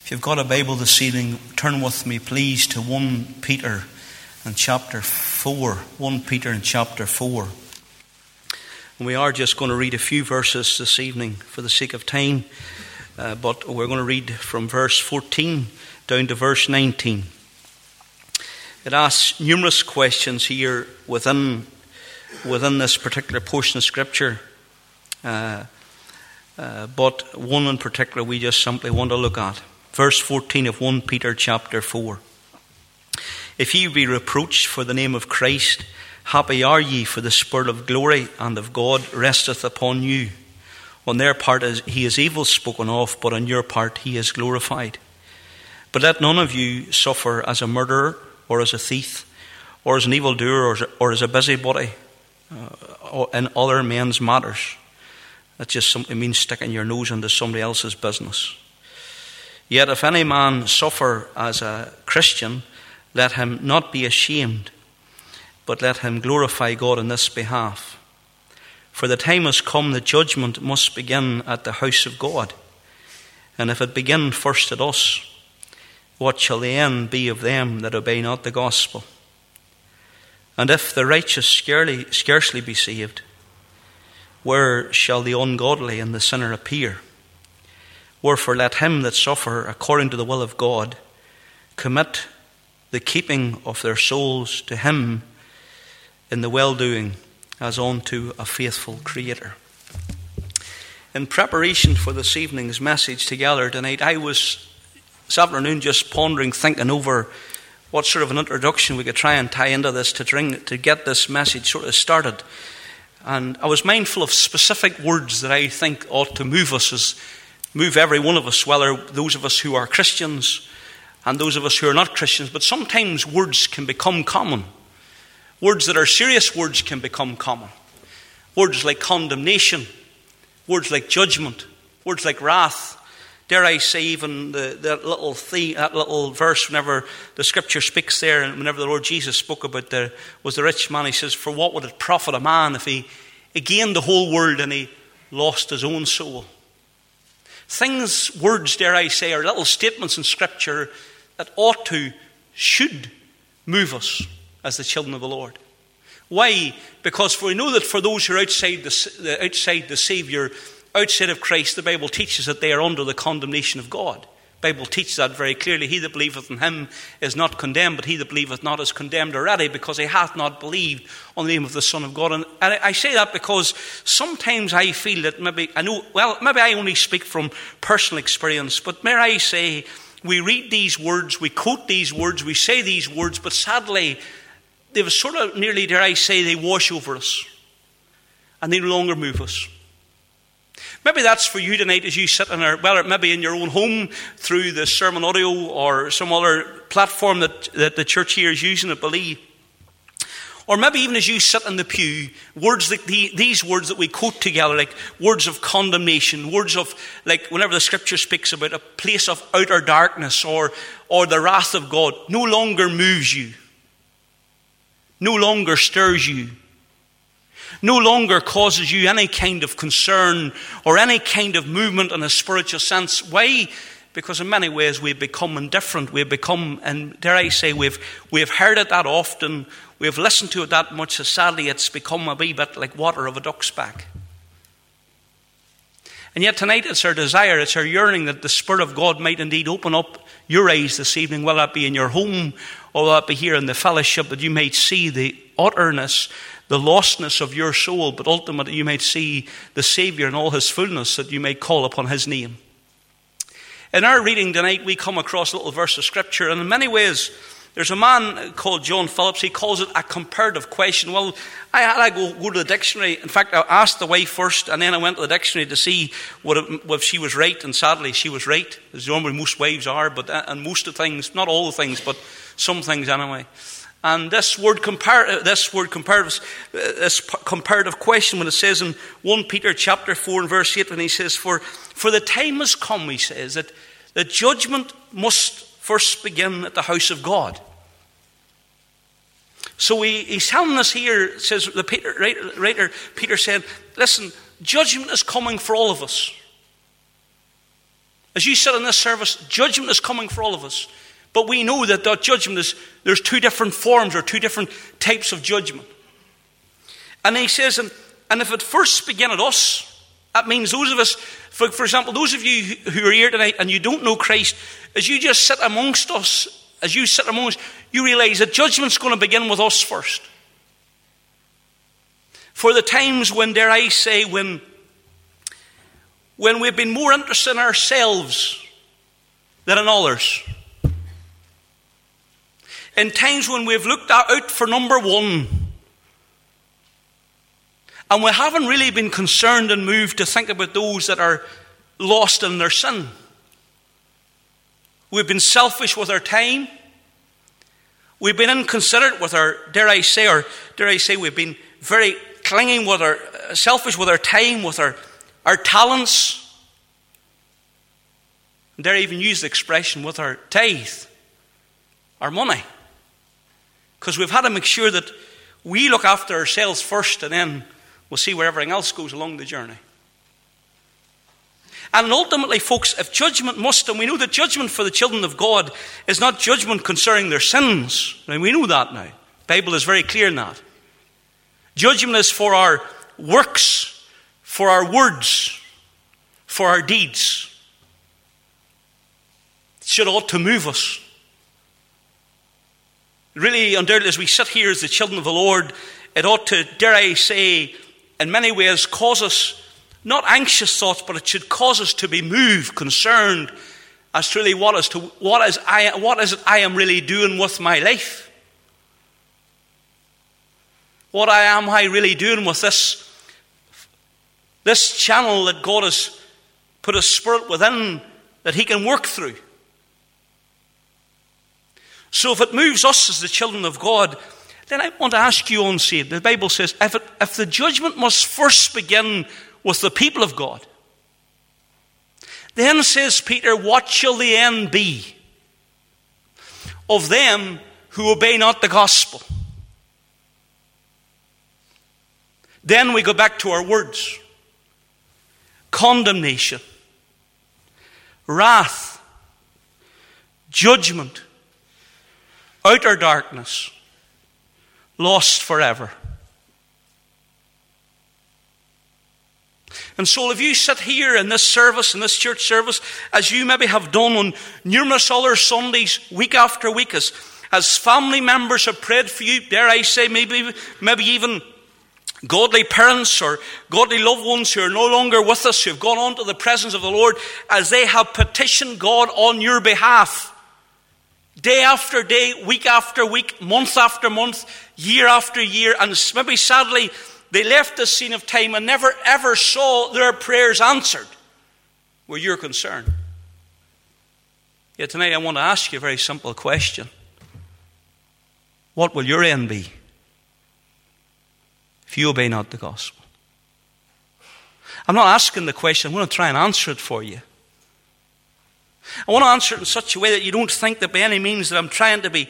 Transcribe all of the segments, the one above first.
If you've got a Bible this evening, turn with me please to 1 Peter and chapter 4. 1 Peter and chapter 4. And we are just going to read a few verses this evening for the sake of time. But we're going to read from verse 14 down to verse 19. It asks numerous questions here within this particular portion of Scripture. But one in particular we just simply want to look at. Verse 14 of 1 Peter chapter 4. If ye be reproached for the name of Christ, happy are ye, for the Spirit of glory and of God resteth upon you. On their part he is evil spoken of, but on your part he is glorified. But let none of you suffer as a murderer, or as a thief, or as an evildoer, or as a busybody in other men's matters. That just simply means sticking your nose into somebody else's business. Yet if any man suffer as a Christian, let him not be ashamed, but let him glorify God in this behalf. For the time has come that judgment must begin at the house of God. And if it begin first at us, what shall the end be of them that obey not the gospel? And if the righteous scarcely be saved, where shall the ungodly and the sinner appear? Wherefore let him that suffer according to the will of God commit the keeping of their souls to him in the well-doing as unto a faithful Creator. In preparation for this evening's message together tonight, I was this afternoon just pondering, thinking over what sort of an introduction we could try and tie into this to get this message sort of started. And I was mindful of specific words that I think ought to move every one of us, whether those of us who are Christians and those of us who are not Christians. But sometimes words can become common. Words that are serious words can become common. Words like condemnation, words like judgment, words like wrath. Dare I say even that little verse whenever the Scripture speaks there, and whenever the Lord Jesus spoke about the rich man, he says, for what would it profit a man if he gained the whole world and he lost his own soul? Words, dare I say, are little statements in Scripture that should move us as the children of the Lord. Why? Because we know that for those who are outside the Saviour, outside of Christ, the Bible teaches that they are under the condemnation of God. The Bible teaches that very clearly. He that believeth in him is not condemned, but he that believeth not is condemned already, because he hath not believed on the name of the Son of God. And I say that because sometimes I feel that maybe I only speak from personal experience, but may I say, we read these words, we quote these words, we say these words, but sadly, they've sort of nearly, dare I say, they wash over us, and they no longer move us. Maybe that's for you tonight as you sit maybe in your own home through the sermon audio or some other platform that the church here is using, I believe. Or maybe even as you sit in the pew, words like these words that we quote together, like words of condemnation, words of, like whenever the Scripture speaks about a place of outer darkness or the wrath of God, no longer moves you, no longer stirs you, no longer causes you any kind of concern or any kind of movement in a spiritual sense. Why? Because in many ways we've become indifferent. We've become, and dare I say, we've heard it that often. We've listened to it that much, so sadly it's become a wee bit like water of a duck's back. And yet tonight it's our desire, it's our yearning that the Spirit of God might indeed open up your eyes this evening, whether that be in your home or whether that be here in the fellowship, that you might see the utterness, the lostness of your soul, but ultimately you might see the Saviour in all his fullness, that you may call upon his name. In our reading tonight, we come across a little verse of Scripture, and in many ways, there's a man called John Phillips. He calls it a comparative question. Well, I had to go to the dictionary. In fact, I asked the wife first, and then I went to the dictionary to see if she was right, and sadly, she was right, as normally most wives are, and most of the things, not all the things, but some things anyway. And this comparative question, when it says in 1 Peter chapter 4 and verse 8, when he says, for the time has come, he says, that the judgment must first begin at the house of God. So he's telling us here, says the writer Peter said, listen, judgment is coming for all of us. As you sit in this service, judgment is coming for all of us. But we know that judgment there's two different forms or two different types of judgment. And he says, and if it first begin at us, that means those of us, for example, those of you who are here tonight and you don't know Christ, as you just sit amongst us, you realize that judgment's going to begin with us first. For the times when, dare I say, when we've been more interested in ourselves than in others. In times when we've looked out for number one. And we haven't really been concerned and moved to think about those that are lost in their sin. We've been selfish with our time. We've been inconsiderate with our, dare I say, we've been very clinging with selfish with our time, with our talents. And dare I even use the expression with our tithe, our money. Because we've had to make sure that we look after ourselves first, and then we'll see where everything else goes along the journey. And ultimately, folks, if judgment must, and we know that judgment for the children of God is not judgment concerning their sins. Now, we know that now. The Bible is very clear in that. Judgment is for our works, for our words, for our deeds. It should ought to move us. Really, undoubtedly, as we sit here as the children of the Lord, it ought to, dare I say, in many ways cause us not anxious thoughts, but it should cause us to be moved, concerned as to really what is it I am really doing with my life. What am I really doing with this channel that God has put a spirit within that He can work through? So if it moves us as the children of God, then I want to ask you, unsaved. The Bible says, if the judgment must first begin with the people of God, then says Peter, what shall the end be of them who obey not the gospel? Then we go back to our words. Condemnation, wrath, judgment, outer darkness, lost forever. And so if you sit here in this service, in this church service, as you maybe have done on numerous other Sundays, week after week, as family members have prayed for you, dare I say, maybe even godly parents or godly loved ones who are no longer with us, who have gone on to the presence of the Lord, as they have petitioned God on your behalf, day after day, week after week, month after month, year after year, and maybe sadly, they left the scene of time and never ever saw their prayers answered where you're concerned. Yet tonight I want to ask you a very simple question. What will your end be if you obey not the gospel? I'm not asking the question. I'm going to try and answer it for you. I want to answer it in such a way that you don't think that by any means that I'm trying to be,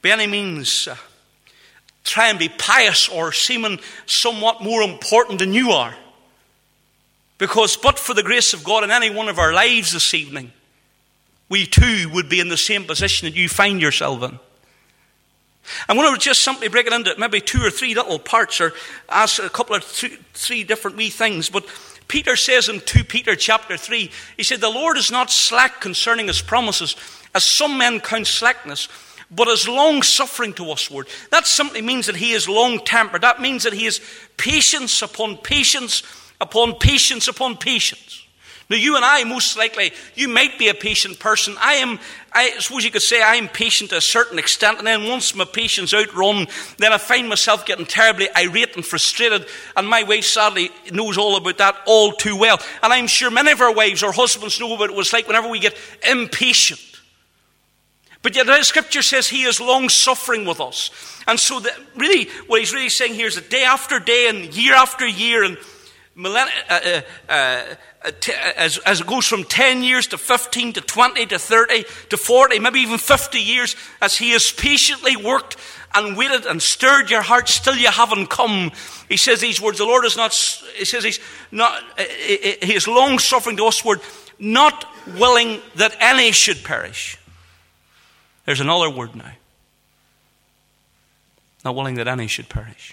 try and be pious or seeming somewhat more important than you are. Because but for the grace of God in any one of our lives this evening, we too would be in the same position that you find yourself in. I'm going to just simply break it into maybe 2 or 3 little parts, or ask a couple of 3 different wee things. But Peter says in 2 Peter chapter 3, he said, the Lord is not slack concerning his promises, as some men count slackness, but is long-suffering to usward. That simply means that he is long-tempered. That means that he is patience upon patience upon patience upon patience. Now you and I, most likely, you might be a patient person. I suppose you could say I'm patient to a certain extent, and then once my patience outrun, then I find myself getting terribly irate and frustrated, and my wife sadly knows all about that all too well. And I'm sure many of our wives or husbands know what it was like whenever we get impatient. But yet the scripture says he is long-suffering with us. And so really, what he's really saying here is that day after day and year after year, and as it goes from 10 years to 15 to 20 to 30 to 40, maybe even 50 years, as he has patiently worked and waited and stirred your heart, still you haven't come. He says these words, the Lord is not, he says he is long-suffering to usward, not willing that any should perish. There's another word now. Not willing that any should perish.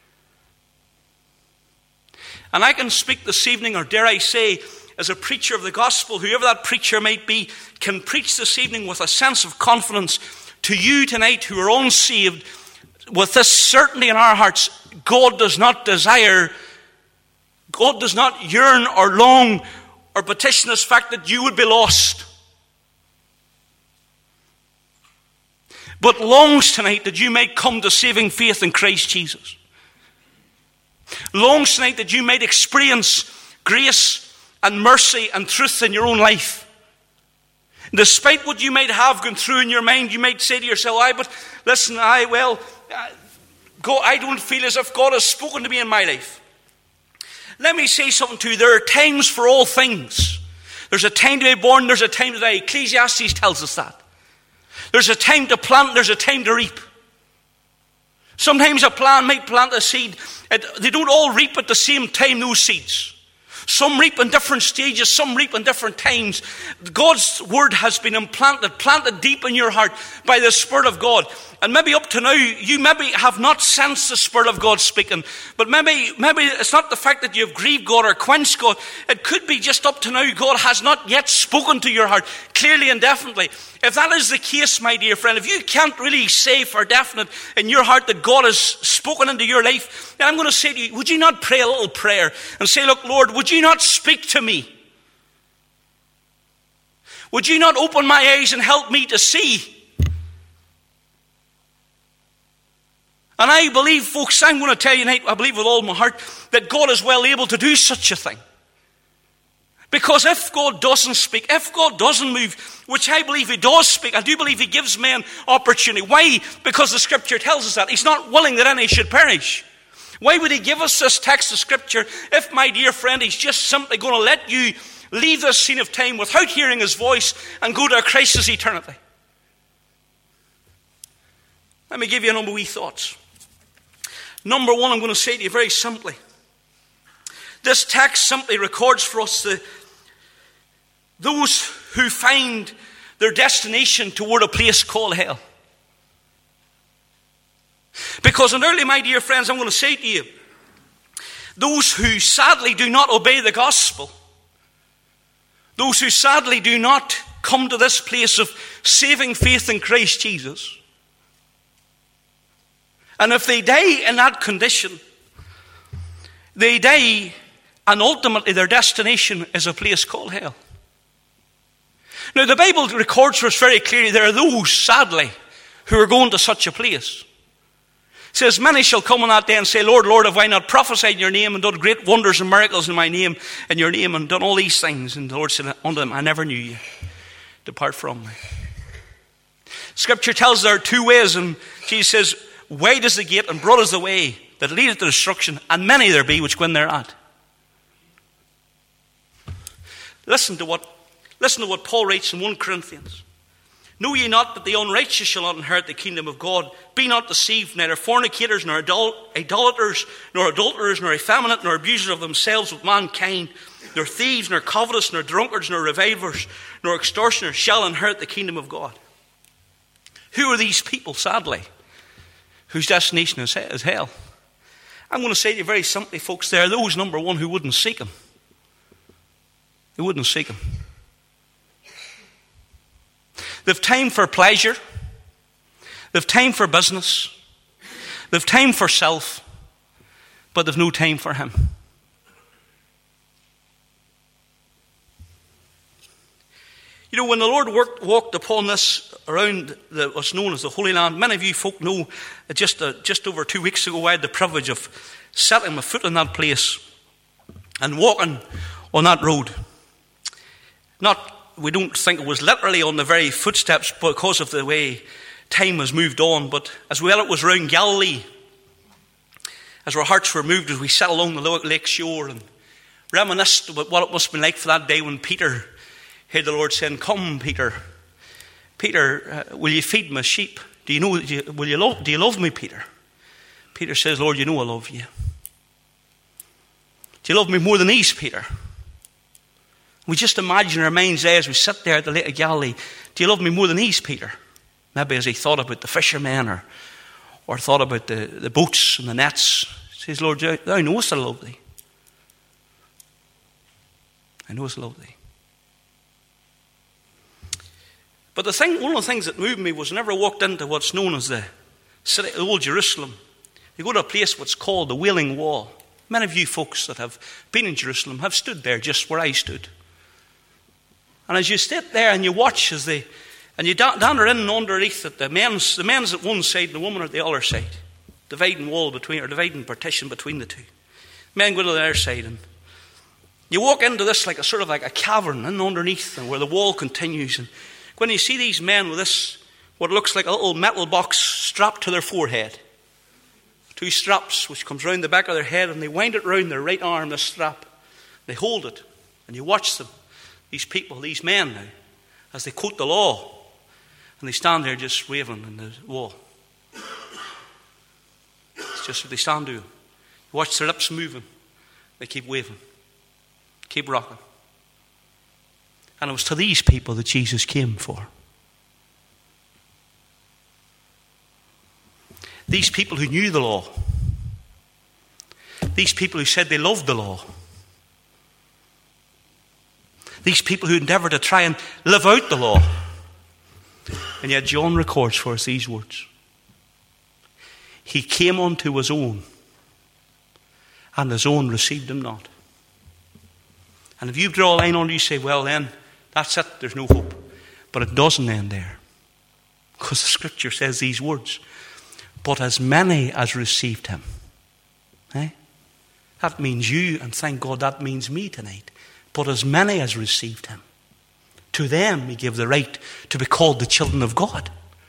And I can speak this evening, or dare I say, as a preacher of the gospel, whoever that preacher might be, can preach this evening with a sense of confidence to you tonight who are unsaved, with this certainty in our hearts: God does not desire, God does not yearn or long or petition this fact that you would be lost, but longs tonight that you might come to saving faith in Christ Jesus. Longs tonight that you might experience grace and mercy and truth in your own life. Despite what you might have gone through in your mind, you might say to yourself, but listen, I don't feel as if God has spoken to me in my life. Let me say something to you. There are times for all things. There's a time to be born, there's a time to die. Ecclesiastes tells us that. There's a time to plant, there's a time to reap. Sometimes a plant might plant a seed. They don't all reap at the same time, those seeds. Some reap in different stages, some reap in different times. God's word has been planted deep in your heart by the Spirit of God. And maybe up to now, you maybe have not sensed the Spirit of God speaking. But maybe it's not the fact that you've grieved God or quenched God. It could be just up to now, God has not yet spoken to your heart clearly and definitely. If that is the case, my dear friend, if you can't really say for definite in your heart that God has spoken into your life, then I'm going to say to you, would you not pray a little prayer and say, look, Lord, would you not speak to me? Would you not open my eyes and help me to see? And I believe, folks, I'm going to tell you tonight, I believe with all my heart, that God is well able to do such a thing. Because if God doesn't speak, if God doesn't move, which I believe He does speak, I do believe He gives men opportunity. Why? Because the Scripture tells us that. He's not willing that any should perish. Why would He give us this text of Scripture if, my dear friend, He's just simply going to let you leave this scene of time without hearing His voice and go to a crisis eternity? Let me give you a number of wee thoughts. Number one, I'm going to say to you very simply, this text simply records for us those who find their destination toward a place called hell. Because in early, my dear friends, I'm going to say to you, those who sadly do not obey the gospel, those who sadly do not come to this place of saving faith in Christ Jesus, and if they die in that condition, they die, and ultimately their destination is a place called hell. Now, the Bible records for us very clearly there are those, sadly, who are going to such a place. It says, many shall come on that day and say, Lord, Lord, have I not prophesied in your name and done great wonders and miracles in my name, in your name, and done all these things? And the Lord said unto them, I never knew you. Depart from me. Scripture tells there are two ways, and Jesus says, wide is the gate and broad is the way that leadeth to destruction, and many there be which go in thereat. Listen to what Paul writes in 1 Corinthians. Know ye not that the unrighteous shall not inherit the kingdom of God? Be not deceived, neither fornicators, nor idolaters, nor adulterers, nor effeminate, nor abusers of themselves with mankind, nor thieves, nor covetous, nor drunkards, nor revilers, nor extortioners shall inherit the kingdom of God. Who are these people, sadly, whose destination is hell? I'm going to say to you very simply, folks, there are those, number one, who wouldn't seek Him. They wouldn't seek Him. They've time for pleasure. They've time for business. They've time for self. But they've no time for Him. You know, when the Lord walked upon this around what's known as the Holy Land, many of you folk know that just over 2 weeks ago I had the privilege of setting my foot in that place and walking on that road. We don't think it was literally on the very footsteps because of the way time has moved on, but as well it was around Galilee, as our hearts were moved as we sat along the lake shore and reminisced about what it must have been like for that day when Peter heard the Lord saying, come, Peter, will you feed my sheep? Do you love me, Peter? Peter says, Lord, you know I love you. Do you love me more than these, Peter? We just imagine in our mind's eye as we sit there at the Lake of Galilee, do you love me more than these, Peter? Maybe as he thought about the fishermen or thought about the boats and the nets. He says, Lord, thou knowest I love thee. I know I love thee. But one of the things that moved me was whenever I walked into what's known as the city of Old Jerusalem, you go to a place what's called the Wailing Wall. Many of you folks that have been in Jerusalem have stood there just where I stood. And as you sit there and you watch and you dander in and underneath it, the men's at one side and the women at the other side, dividing partition between the two. Men go to their side, and you walk into this like a cavern and underneath, and where the wall continues. And when you see these men with this, what looks like a little metal box strapped to their forehead, 2 straps which comes round the back of their head, and they wind it round their right arm, the strap. They hold it, and you watch them, these people, these men now, as they quote the law, and they stand there just waving in the wall. It's just what they stand doing. You watch their lips moving. They keep waving. Keep rocking. And it was to these people that Jesus came for. These people who knew the law. These people who said they loved the law. These people who endeavored to try and live out the law. And yet John records for us these words. He came unto his own, and his own received him not. And if you draw a line on it, you say, well then, that's it, there's no hope. But it doesn't end there. Because the scripture says these words. But as many as received him. That means you, and thank God that means me tonight. But as many as received him, to them he gave the right to be called the children of God.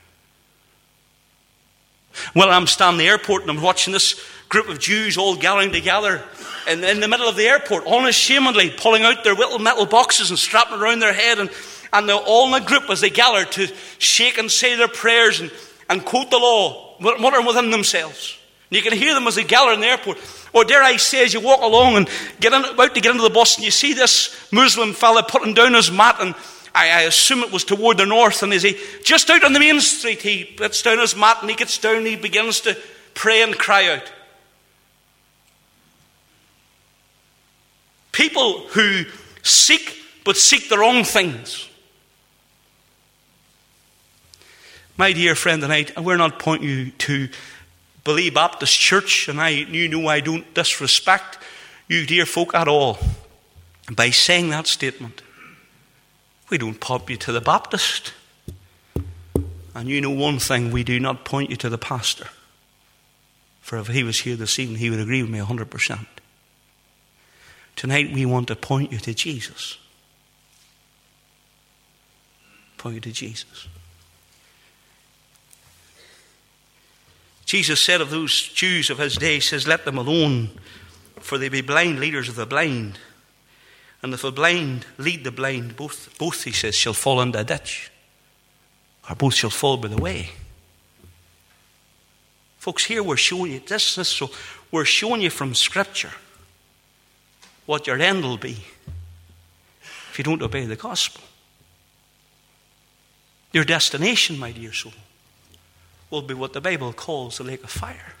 Well, I'm standing in the airport and I'm watching this group of Jews all gathering together in the middle of the airport, unashamedly pulling out their little metal boxes and strapping around their head, and they're all in a group as they gather to shake and say their prayers and quote the law, muttering within themselves. And you can hear them as they gather in the airport. Or dare I say, as you walk along and about to get into the bus, and you see this Muslim fella putting down his mat, and I assume it was toward the north, and as he just out on the main street, he puts down his mat and he gets down and he begins to pray and cry out. People who seek the wrong things. My dear friend, tonight, we're not pointing you to Believe Baptist Church, and you know I don't disrespect you dear folk at all by saying that statement. We don't point you to the Baptist. And you know one thing, we do not point you to the pastor. For if he was here this evening, he would agree with me 100%. Tonight we want to point you to Jesus. Point you to Jesus. Jesus said of those Jews of his day, he says, let them alone, for they be blind leaders of the blind. And if the blind lead the blind, both he says, shall fall into a ditch. Or both shall fall by the way. Folks, here we're showing you, so we're showing you from Scripture what your end will be if you don't obey the gospel. Your destination, my dear soul, will be what the Bible calls the lake of fire.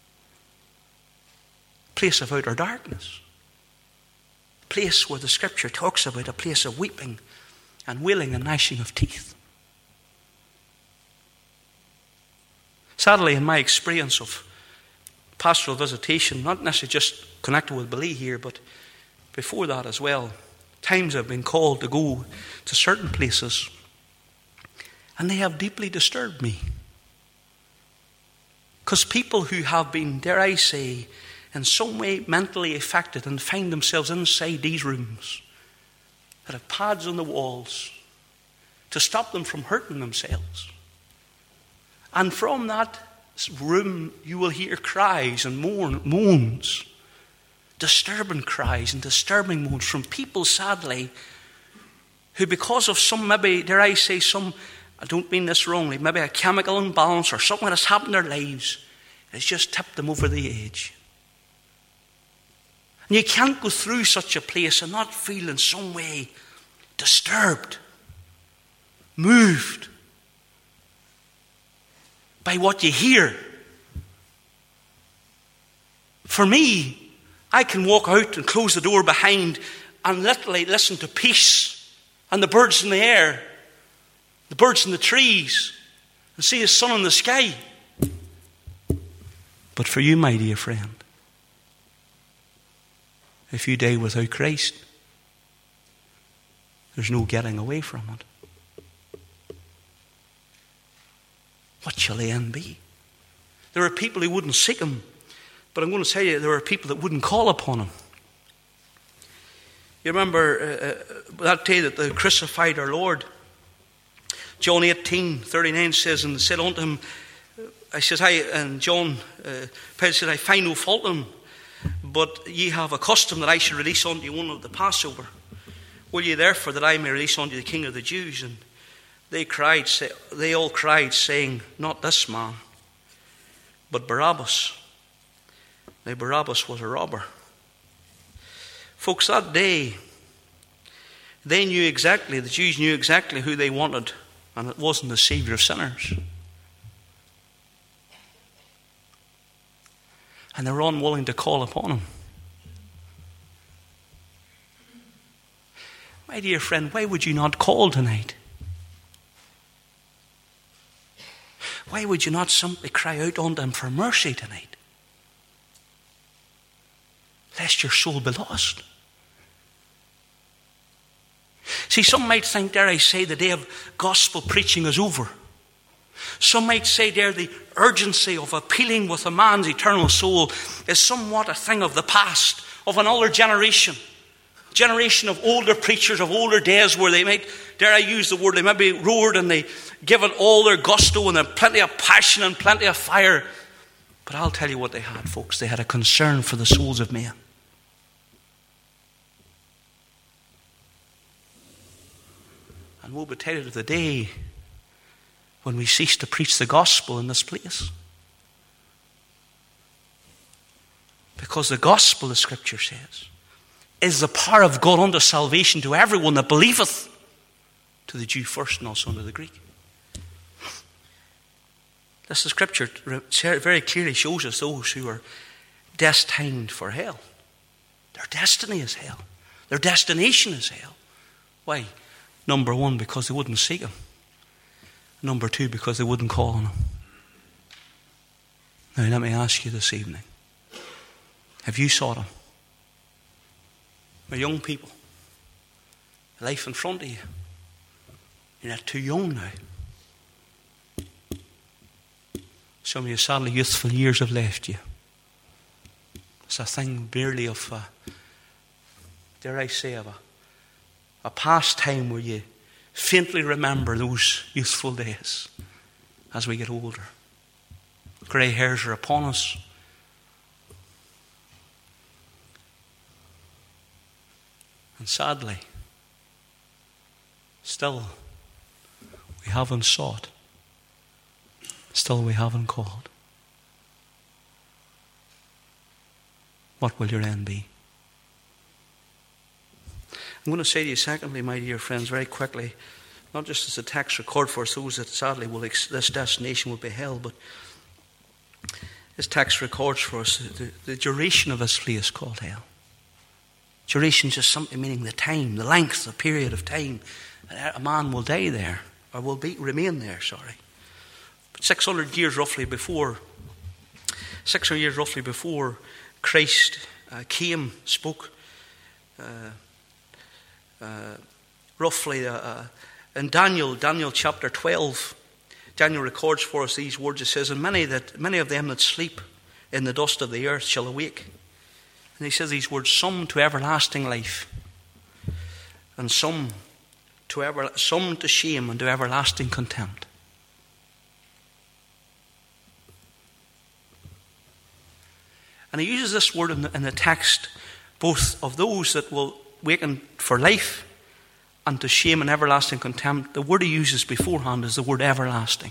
Place of outer darkness. Place where the Scripture talks about a place of weeping and wailing and gnashing of teeth. Sadly, in my experience of pastoral visitation, not necessarily just connected with Believe here, but before that as well, times I've been called to go to certain places, and they have deeply disturbed me. Because people who have been, dare I say, in some way mentally affected and find themselves inside these rooms that have pads on the walls to stop them from hurting themselves. And from that room you will hear cries and moans, disturbing cries and disturbing moans from people, sadly, who because of some, maybe, dare I say, some, I don't mean this wrongly, maybe a chemical imbalance or something that's happened in their lives, it's just tipped them over the edge. And you can't go through such a place and not feel in some way disturbed, moved by what you hear. For me, I can walk out and close the door behind and literally listen to peace and the birds in the air, the birds in the trees, and see the sun in the sky. But for you, my dear friend, if you die without Christ, there's no getting away from it. What shall the end be? There are people who wouldn't seek Him, but I'm going to tell you, there are people that wouldn't call upon Him. You remember that day that they crucified our Lord? John 18:39 says, and said unto him, Pilate said, I find no fault in him, but ye have a custom that I should release unto you one of the Passover. Will ye therefore that I may release unto you the King of the Jews? And they all cried, saying, not this man, but Barabbas. Now Barabbas was a robber. Folks, that day, the Jews knew exactly who they wanted, and it wasn't the Saviour of sinners. And they were unwilling to call upon Him. My dear friend, why would you not call tonight? Why would you not simply cry out unto Him for mercy tonight? Lest your soul be lost. See, some might think, dare I say, the day of gospel preaching is over. Some might say there the urgency of appealing with a man's eternal soul is somewhat a thing of the past, of another generation of older preachers, of older days, where they might, dare I use the word, they might be roared and they give it all their gusto and there's plenty of passion and plenty of fire. But I'll tell you what they had, folks. They had a concern for the souls of men. And woe betide of the day when we cease to preach the gospel in this place. Because the gospel, the Scripture says, is the power of God unto salvation to everyone that believeth, to the Jew first and also unto the Greek. This, the Scripture very clearly shows us those who are destined for hell. Their destiny is hell. Their destination is hell. Why? Number one, because they wouldn't seek Him. Number two, because they wouldn't call on Him. Now let me ask you this evening, have you sought Him? My young people, life in front of you, you're not too young now. Some of you, sadly, youthful years have left you. It's a thing barely of, dare I say, of a past time where you faintly remember those youthful days as we get older. Grey hairs are upon us. And sadly, still we haven't sought. Still we haven't called. What will your end be? I'm going to say to you, secondly, my dear friends, very quickly, not just as the text record for us, those that sadly this destination will be hell, but this text records for us the duration of this place called hell. Duration is just something meaning the time, the length, the period of time that a man will die there, or will remain there, But 600 years roughly before Christ came, spoke, roughly in Daniel chapter 12, Daniel records for us these words. It says, and many of them that sleep in the dust of the earth shall awake. And he says these words, some to everlasting life, and some to shame and to everlasting contempt. And he uses this word in the text, both of those that will waken for life and to shame and everlasting contempt. The word he uses beforehand is the word everlasting.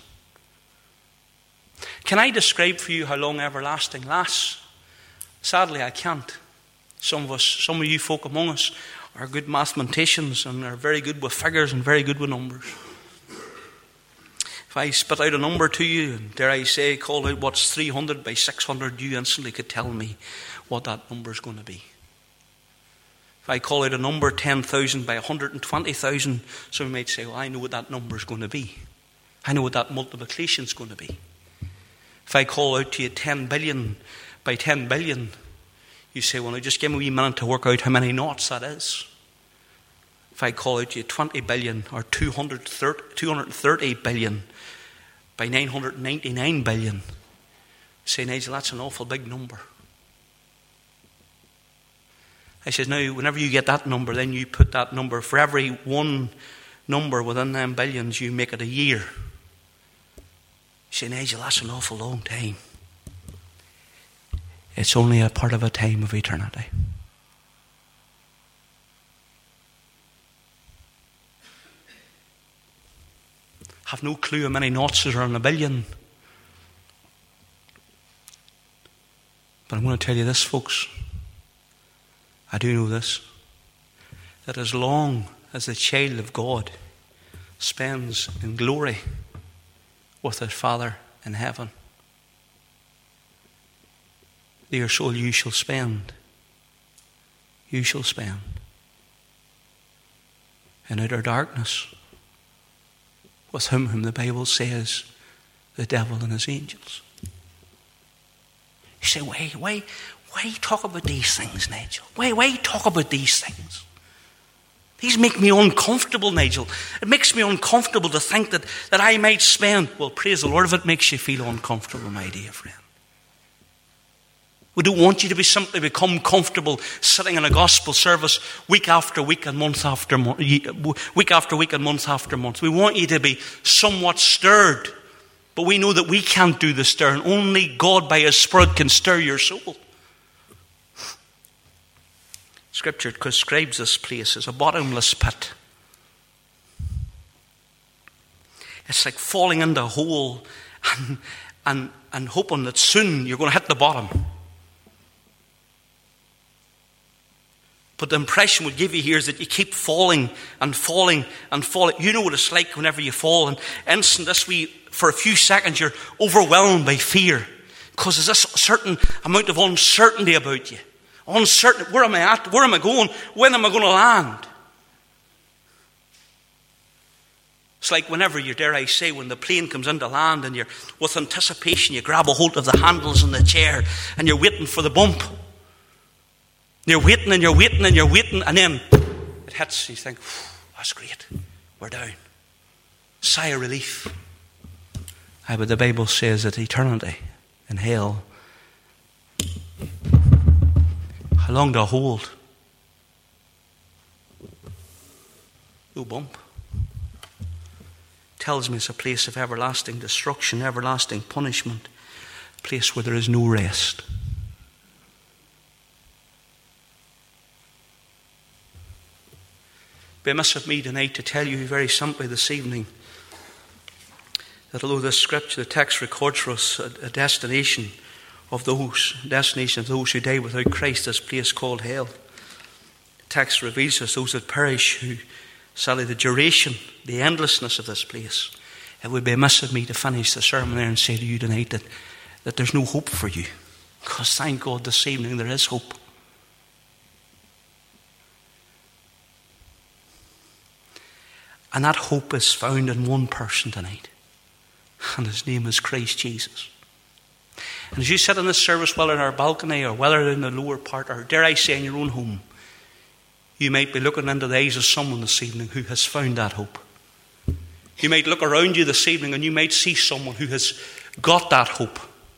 Can I describe for you how long everlasting lasts? Sadly, I can't. Some of you folk among us are good mathematicians and are very good with figures and very good with numbers. If I spit out a number to you, and dare I say, call out what's 300 by 600, you instantly could tell me what that number is going to be. If I call out a number 10,000 by 120,000, someone might say, well, I know what that number is going to be. I know what that multiplication is going to be. If I call out to you 10 billion by 10 billion, you say, well, now just give me a wee minute to work out how many noughts that is. If I call out to you 20 billion or 230 billion by 999 billion, you say, Nigel, that's an awful big number. I says, now, whenever you get that number, then you put that number, for every one number within them billions, you make it a year. You say, Nigel, that's an awful long time. It's only a part of a time of eternity. Have no clue how many noughts there are in a billion. But I'm going to tell you this, folks. I do know this, that as long as the child of God spends in glory with his Father in heaven, dear soul, you shall spend in outer darkness with him whom the Bible says the devil and his angels. You say, why talk about these things, Nigel? Why talk about these things? These make me uncomfortable, Nigel. It makes me uncomfortable to think that I might spend. Well, praise the Lord if it makes you feel uncomfortable, my dear friend. We don't want you to simply become comfortable sitting in a gospel service week after week and month after month. Week after week and month after month. We want you to be somewhat stirred. But we know that we can't do the stirring. Only God by His Spirit can stir your soul. Scripture describes this place as a bottomless pit. It's like falling into a hole and hoping that soon you're going to hit the bottom. But the impression would give you here is that you keep falling and falling and falling. You know what it's like whenever you fall, and for a few seconds you're overwhelmed by fear. Because there's this certain amount of uncertainty about you. Uncertain. Where am I at? Where am I going? When am I going to land? It's like whenever you, dare I say, when the plane comes into land and you're with anticipation, you grab a hold of the handles in the chair and you're waiting for the bump. You're waiting and you're waiting and you're waiting, and then it hits. You think, that's great. We're down. Sigh of relief. But the Bible says that eternity in hell, how long to hold? No bump. Tells me it's a place of everlasting destruction, everlasting punishment, a place where there is no rest. Be amiss of me tonight to tell you very simply this evening that although this scripture, the text records for us a destination of those who die without Christ, this place called hell. The text reveals us those that perish, who, sadly, the duration, the endlessness of this place. It would be amiss of me to finish the sermon there and say to you tonight that there's no hope for you. Because thank God this evening there is hope. And that hope is found in one person tonight. And his name is Christ Jesus. And as you sit in this service, whether in our balcony or whether in the lower part, or dare I say in your own home, you might be looking into the eyes of someone this evening who has found that hope. You might look around you this evening and you might see someone who has got that hope,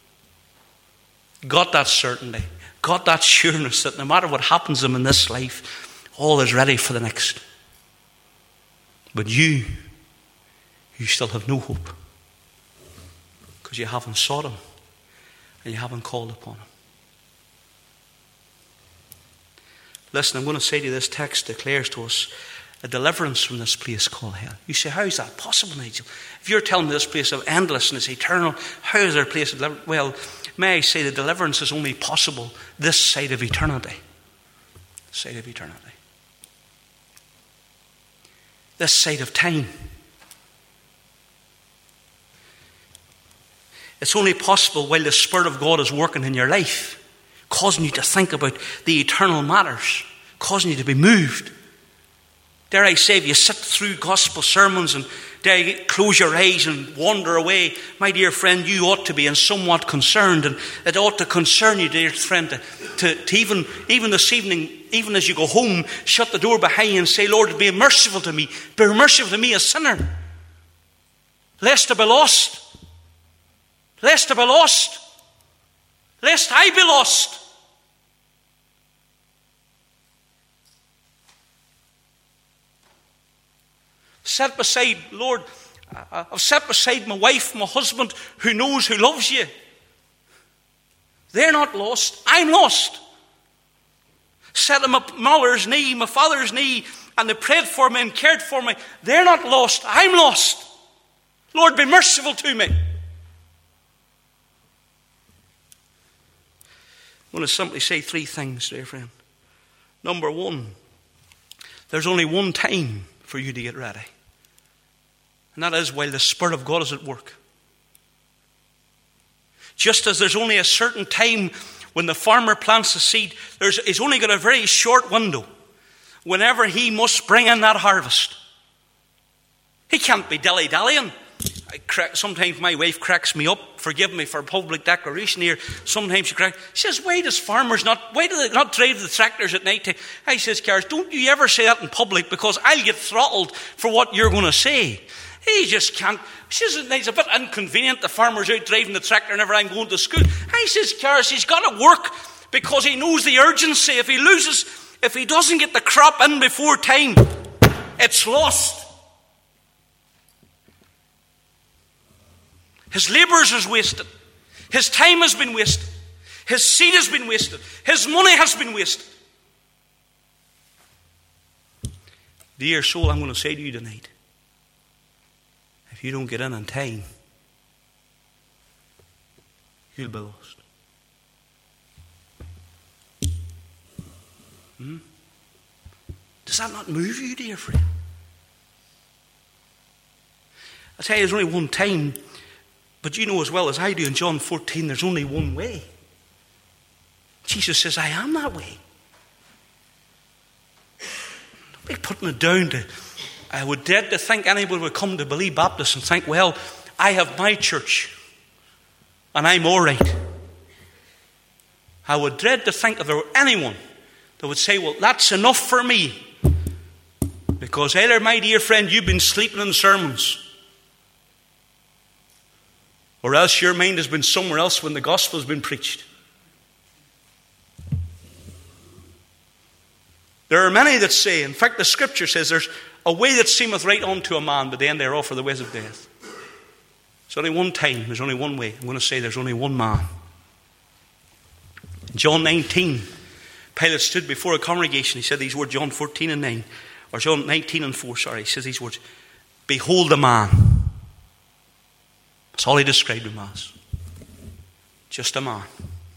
got that certainty, got that sureness that no matter what happens to them in this life, all is ready for the next. But you still have no hope because you haven't sought Him and you haven't called upon Him. Listen, I'm going to say to you, this text declares to us a deliverance from this place called hell. You say, how is that possible, Nigel? If you're telling me this place of endlessness, eternal, how is there a place of deliverance? Well, may I say the deliverance is only possible this side of eternity. This side of eternity. this side of time. It's only possible while the Spirit of God is working in your life, causing you to think about the eternal matters, causing you to be moved. Dare I say, if you sit through gospel sermons and dare you close your eyes and wander away, my dear friend, you ought to be somewhat concerned, and it ought to concern you, dear friend, to even this evening, even as you go home, shut the door behind you and say, Lord, be merciful to me. Be merciful to me, a sinner. Lest I be lost. Lest I be lost. Lest I be lost. Set beside, Lord, I've set beside my wife, my husband, who knows, who loves you. They're not lost. I'm lost. Set them at my mother's knee, my father's knee, and they prayed for me and cared for me. They're not lost. I'm lost. Lord, be merciful to me. I want to simply say three things, dear friend. Number one, there's only one time for you to get ready. And that is while the Spirit of God is at work. Just as there's only a certain time when the farmer plants the seed, he's only got a very short window whenever he must bring in that harvest. He can't be dilly-dallying. Sometimes my wife cracks me up. Forgive me for public declaration here. Sometimes she says, why do they not drive the tractors at night? I says, Cars, don't you ever say that in public, because I'll get throttled for what you're going to say. He just can't. She says, it's a bit inconvenient. The farmer's out driving the tractor whenever I'm going to school. I says, Cars, he's got to work because he knows the urgency. If he doesn't get the crop in before time, it's lost. His labours is wasted. His time has been wasted. His seed has been wasted. His money has been wasted. Dear soul, I'm going to say to you tonight, if you don't get in time, you'll be lost. Does that not move you, dear friend? I tell you, there's only one time. But you know as well as I do in John 14, there's only one way. Jesus says, I am that way. Don't be putting it down to, I would dread to think anybody would come to believe Baptist and think, well, I have my church and I'm all right. I would dread to think if there were anyone that would say, well, that's enough for me. Because either, my dear friend, you've been sleeping in sermons, or else your mind has been somewhere else when the gospel has been preached. There are many that say, in fact the scripture says, there's a way that seemeth right unto a man, but the end thereof are the ways of death. There's only one time, there's only one way. I'm going to say there's only one man. In John 19, Pilate stood before a congregation. He said these words, John 14 and 9, or John 19 and 4, sorry. He says these words, behold the man. That's all he described him as. Just a man.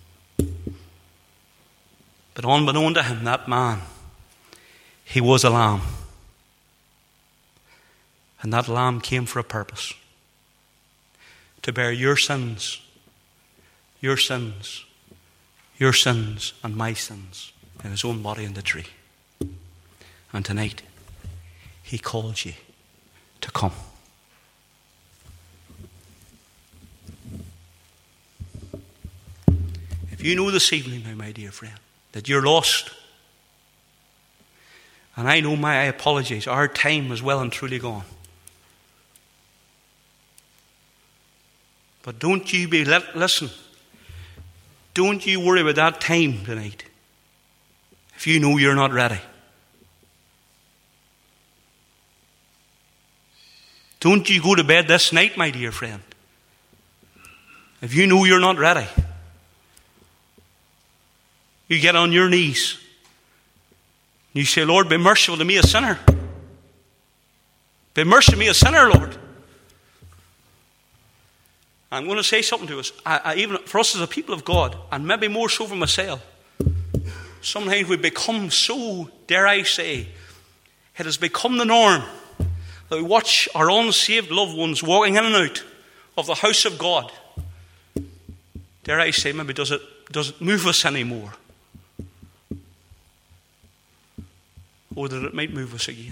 But unbeknown to him, that man, he was a lamb. And that lamb came for a purpose. To bear your sins, your sins, your sins, and my sins in his own body on the tree. And tonight, he calls you to come. If you know this evening now, my dear friend, that you're lost, and I know I apologize, our time is well and truly gone. But don't you listen, don't you worry about that time tonight if you know you're not ready. Don't you go to bed this night, my dear friend, if you know you're not ready. You get on your knees. You say, Lord, be merciful to me, a sinner. Be merciful to me, a sinner, Lord. I'm going to say something to us. Even for us as a people of God, and maybe more so for myself, sometimes we become so, dare I say, it has become the norm that we watch our unsaved loved ones walking in and out of the house of God, dare I say, maybe does it move us anymore? Or that it might move us again.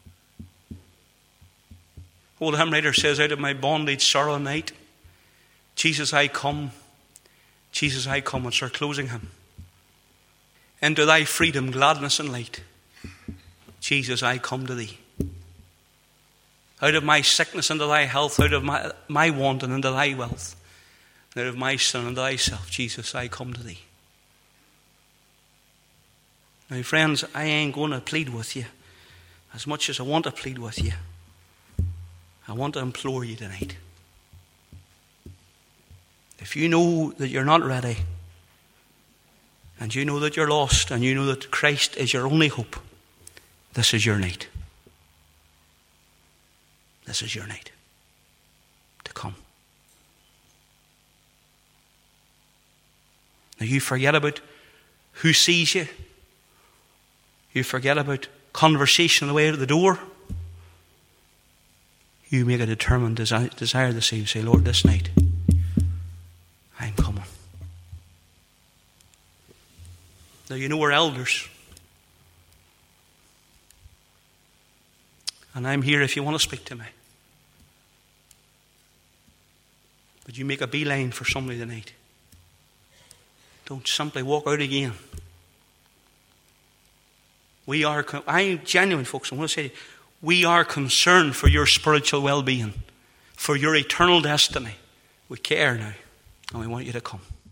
Oh, the hymn writer says, out of my bondage, sorrow and night, Jesus, I come. Jesus, I come. It's our closing hymn. Into thy freedom, gladness and light. Jesus, I come to thee. Out of my sickness into thy health, out of my want and into thy wealth, and out of my sin into thyself, Jesus, I come to thee. Now, friends, I ain't going to plead with you as much as I want to plead with you. I want to implore you tonight. If you know that you're not ready, and you know that you're lost, and you know that Christ is your only hope, this is your night. This is your night to come. Now, you forget about who sees you. You forget about conversation on the way out of the door. You make a determined desire this evening. Say, Lord, this night, I'm coming. Now, you know we're elders. And I'm here if you want to speak to me. But you make a beeline for somebody tonight. Don't simply walk out again. I'm genuine, folks. I want to say, we are concerned for your spiritual well-being, for your eternal destiny. We care now, and we want you to come.